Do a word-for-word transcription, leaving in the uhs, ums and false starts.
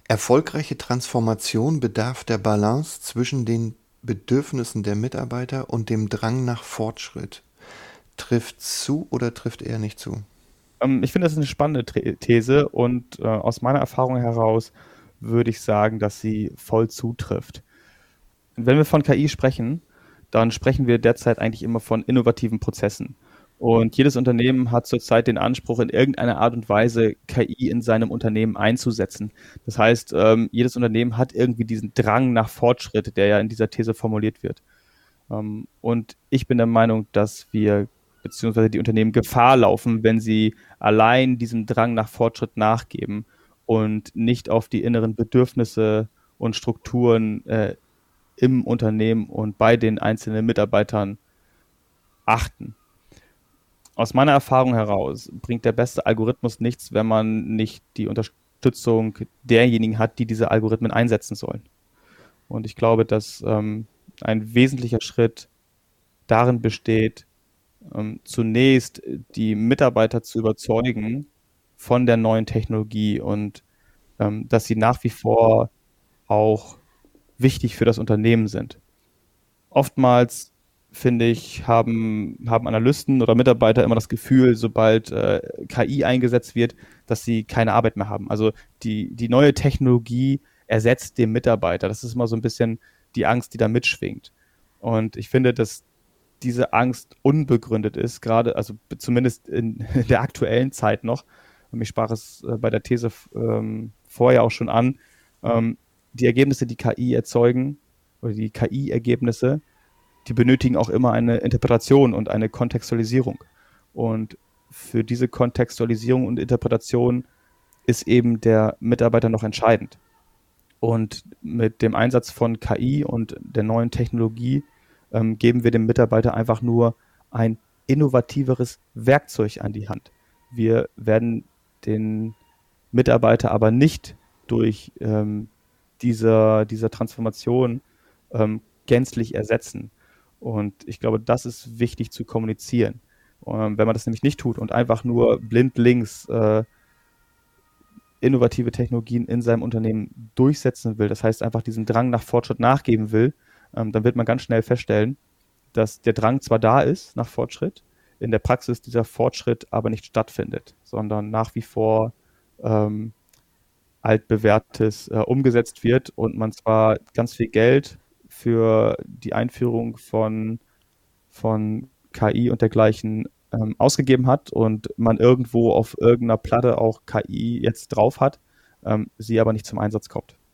Erfolgreiche Transformation bedarf der Balance zwischen den Bedürfnissen der Mitarbeiter und dem Drang nach Fortschritt. Trifft zu oder trifft eher nicht zu? Ähm, ich finde, das ist eine spannende Tre These und äh, aus meiner Erfahrung heraus würde ich sagen, dass sie voll zutrifft. Wenn wir von K I sprechen, dann sprechen wir derzeit eigentlich immer von innovativen Prozessen. Und jedes Unternehmen hat zurzeit den Anspruch, in irgendeiner Art und Weise K I in seinem Unternehmen einzusetzen. Das heißt, ähm, jedes Unternehmen hat irgendwie diesen Drang nach Fortschritt, der ja in dieser These formuliert wird. Ähm, und ich bin der Meinung, dass wir beziehungsweise die Unternehmen Gefahr laufen, wenn sie allein diesem Drang nach Fortschritt nachgeben und nicht auf die inneren Bedürfnisse und Strukturen äh, im Unternehmen und bei den einzelnen Mitarbeitern achten. Aus meiner Erfahrung heraus bringt der beste Algorithmus nichts, wenn man nicht die Unterstützung derjenigen hat, die diese Algorithmen einsetzen sollen. Und ich glaube, dass ähm, ein wesentlicher Schritt darin besteht, ähm, zunächst die Mitarbeiter zu überzeugen von der neuen Technologie und ähm, dass sie nach wie vor auch wichtig für das Unternehmen sind. Oftmals, finde ich, haben, haben Analysten oder Mitarbeiter immer das Gefühl, sobald äh, K I eingesetzt wird, dass sie keine Arbeit mehr haben. Also die, die neue Technologie ersetzt den Mitarbeiter. Das ist immer so ein bisschen die Angst, die da mitschwingt. Und ich finde, dass diese Angst unbegründet ist, gerade, also zumindest in der aktuellen Zeit noch. Und ich sprach es äh, bei der These ähm, vorher auch schon an. Ähm, die Ergebnisse, die K I erzeugen, oder die K I-Ergebnisse, die benötigen auch immer eine Interpretation und eine Kontextualisierung. Und für diese Kontextualisierung und Interpretation ist eben der Mitarbeiter noch entscheidend. Und mit dem Einsatz von K I und der neuen Technologie ähm, geben wir dem Mitarbeiter einfach nur ein innovativeres Werkzeug an die Hand. Wir werden den Mitarbeiter aber nicht durch ähm, dieser, dieser Transformation ähm, gänzlich ersetzen. Und ich glaube, das ist wichtig zu kommunizieren. Ähm, wenn man das nämlich nicht tut und einfach nur blindlings äh, innovative Technologien in seinem Unternehmen durchsetzen will, das heißt einfach diesen Drang nach Fortschritt nachgeben will, ähm, dann wird man ganz schnell feststellen, dass der Drang zwar da ist nach Fortschritt, in der Praxis dieser Fortschritt aber nicht stattfindet, sondern nach wie vor ähm, altbewährtes äh, umgesetzt wird und man zwar ganz viel Geld für die Einführung von, von K I und dergleichen ähm, ausgegeben hat und man irgendwo auf irgendeiner Platte auch K I jetzt drauf hat, ähm, sie aber nicht zum Einsatz kommt.